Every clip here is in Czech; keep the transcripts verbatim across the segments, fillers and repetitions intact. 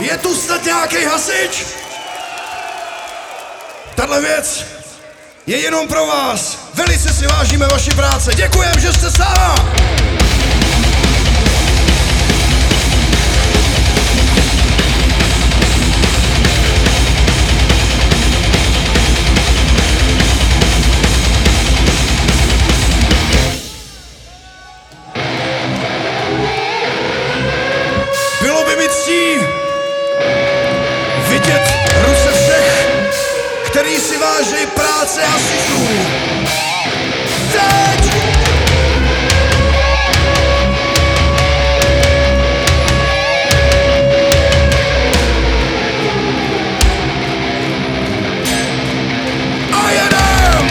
Je tu snad nějaký hasič? Tahle věc je jenom pro vás. Velice si vážíme vaši práce. Děkujem, že jste s náma. Bylo by mi ctí vidět ruce všech, který si váží práce hasičů. Teď! A jedem!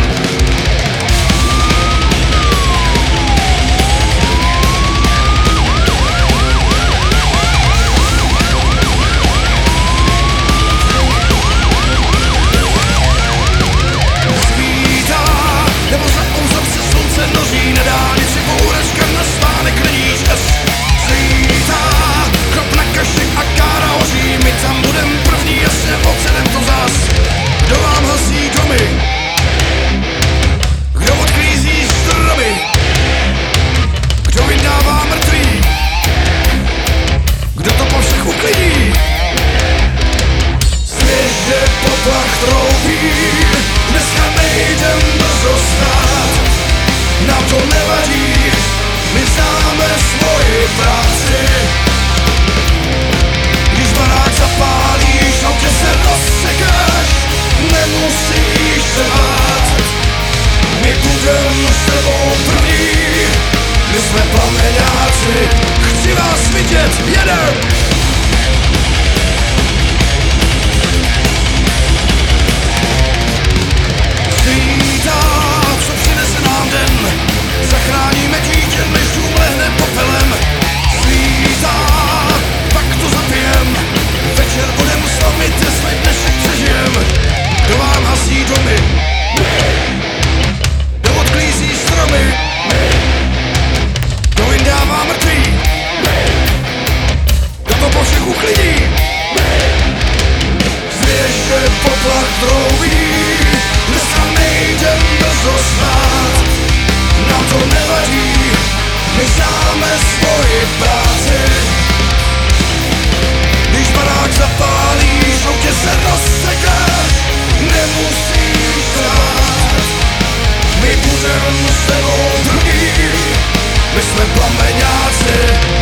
Nebo za kouzem se slunce noří na dálnici, bouřečka na spánek není čas. Svítá, chlap na kaši a kára hoří, my tam budem první, jasně odsedem to zas. Kdo vám hasí domy? Kdo odklízí stromy? Kdo vydává mrtvý? Kdo to po všech uklidí? Svěže poplach troubí, dneska nejdem brzo stát, nám to nevadí, my známe svoji práci. Když barák zapálíš, autě se rozsekáš, nemusíš se bát, my budem s tebou první, my jsme plameňáci, chci vás vidět, jedem! Svítá, co přinese nám den, zachráníme dítě, než dům lehne popelem. Svítá, pak to zapijem, večer budem slavit, jestli dnešek přežijem. Kdo vám hasí domy? Kdo odklízí stromy? Kdo vyndává mrtvý? Kdo to po všech uklidí? Zvěže poplach troubí, dneska nejdem brzo spát, nám to nevadí, my známe svoji práci. Když barák zapálíš, autě se rozsekáš, nemusíš strát, my budem s tebou druhý, my jsme plameňáci.